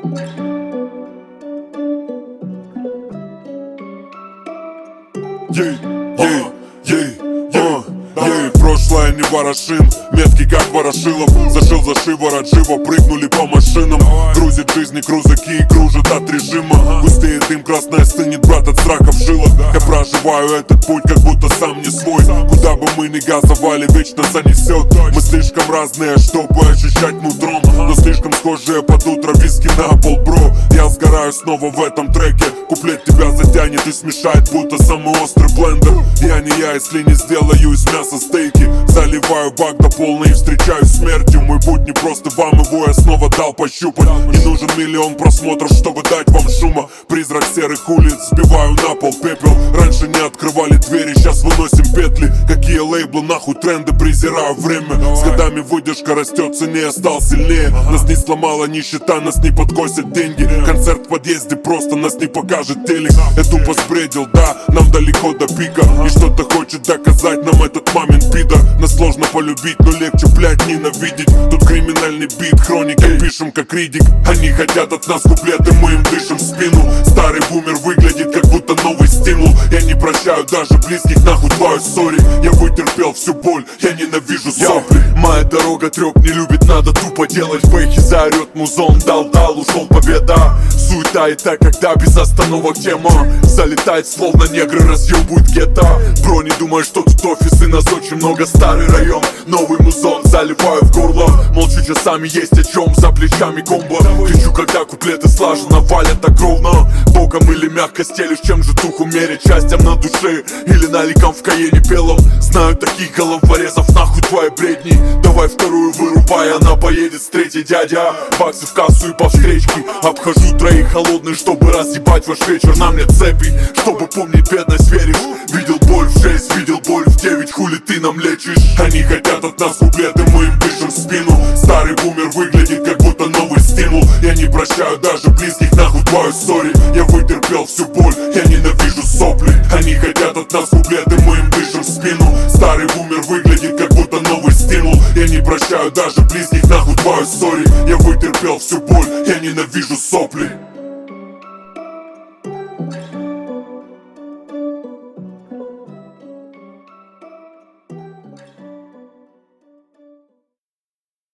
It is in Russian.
Прошлое не ворошим, метки как ворошилов. Зашил за шиворот, живо прыгнули по машинам. Грузит жизни крузаки и кружит от режима. Густее дым, красная стынет, брат, от страха в жилах. Я проживаю этот путь, как будто сам не свой. Куда бы мы ни газовали, вечно занесет. Мы слишком разные, чтобы ощущать нутром, но слишком схожие под утро, виски на пол, бро. Я сгораю снова в этом треке. Куплет тебя затянет и смешает, будто самый острый блендер. Я не я, если не сделаю из мяса стейки. Заливаю бак до полной и встречаюсь с смертью. Мой путь не просто вам, его я снова дал пощупать. Не нужен миллион просмотров, чтобы дать вам шума. Призрак серых улиц, сбиваю на пол пепел. Раньше не открывали двери, сейчас выносим петли. Какие лейблы, нахуй тренды, презираю время. С годами выдержка растет, цене стал сильнее. Нас не сломала нищета, нас не подкосят деньги. Концерт в подъезде просто, нас не покажет телек. Я тупо сбредил, да, нам далеко до пика. И что-то хочет доказать нам этот мамин пидор. Нас сложно полюбить, но легче, блядь, ненавидеть. Тут криминальный бит, хроника, пишем как Ридик. Они хотят от нас куплеты, мы им дышим в спину. Старый бумер выглядит, как будто новый стимул. Я не прощаю даже близких, нахуй твою сори. Я вытерпел всю боль, я ненавижу сопли. Моя дорога трёп не любит, надо тупо делать. В бэхе заорёт музон, дал, ушел победа. Суета и так, когда без остановок тема залетает, словно негры разъебывают гетто. Бро, не думай, что тут офис и нас очень много. Старый район, новый музон, заливаю в горло. Молчу часами, есть о чем, за плечами комбо. Кричу, когда куплеты слаженно валят так ровно. Боком или мягко стелишь, чем же дух умерить? Счастьем на душе или наликом в каене белом? Знаю таких головорезов, нахуй твои бредни. Давай вторую вырубай, она поедет с третьей, дядя. Баксы в кассу и по встречке. Обхожу троих холодных, чтобы разъебать ваш вечер. На мне цепи, чтобы помнить бедность, веришь? Видел боль в 6, видел боль в 9, хули ты нам лечишь? Они хотят от нас куплеты, мы им дышим в спину. Старый бумер выглядит, как будто новый стимул. Я не прощаю даже близких, нахуй твою сори. Я вытерпел всю боль, я ненавижу сопли. Они хотят от нас куплеты, мы им дышим в спину. Старый бумер выглядит, как будто новый стимул. Я не прощаю даже близких, нахуй твою сори. Я вытерпел всю боль, я ненавижу сопли.